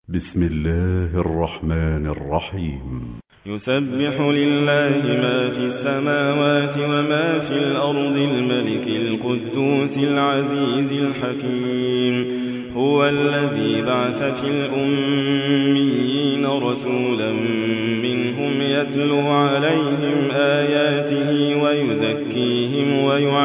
بسم الله الرحمن الرحيم. يسبح لله ما في السماوات وما في الأرض الملك القدوس العزيز الحكيم. هو الذي بعث في الأميين رسولا منهم يتلو عليهم آياته ويزكيهم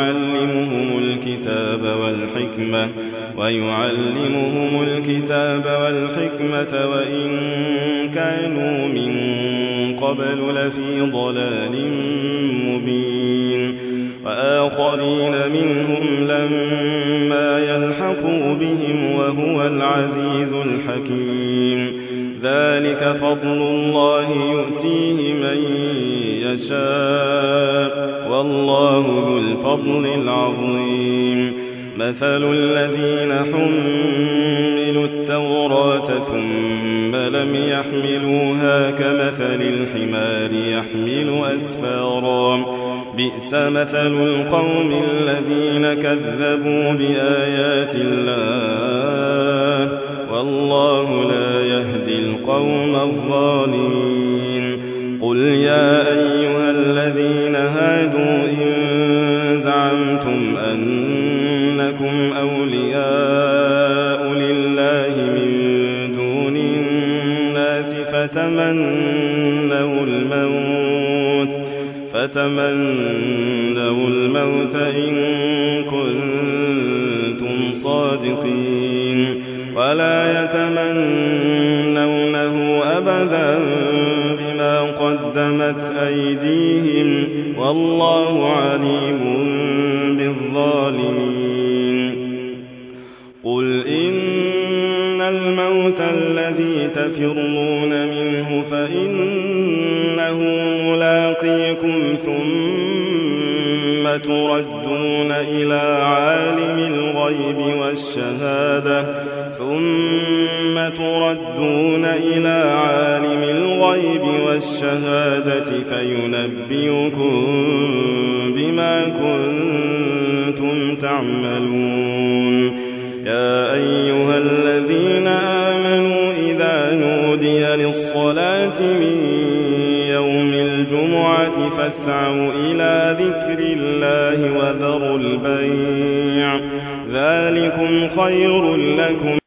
ويعلمهم الكتاب والحكمة وإن كانوا من قبل لفي ضلال مبين. وآخرين منهم لما يلحقوا بهم وهو العزيز الحكيم. ذلك فضل الله يؤتيه من يشاء والله ذو الفضل العظيم. مثل الذين حملوا التوراة ثم لم يحملوها كمثل الحمار يحمل أسفارا. بئس مثل القوم الذين كذبوا بآيات الله والله لا يهدي القوم الظالمين. قل يا أيها الذين هادوا إن زعمتم أنكم أولياء لله من دون الناس فتمنوا الموت إن كنتم صادقين ولا يتمنونه أبدا بما قدمت أيديهم والله عليم بالظالمين. قل إن الموت الذي تفرون منه فإنه ملاقيكم ثم تردون إلى عالم الغيب والشهادة فينبئكم بما كنتم تعملون. يا أيها الذين آمنوا إذا نودي للصلاة من يوم الجمعة فاسعوا إلى ذكر الله وذروا البيع ذلكم خير لكم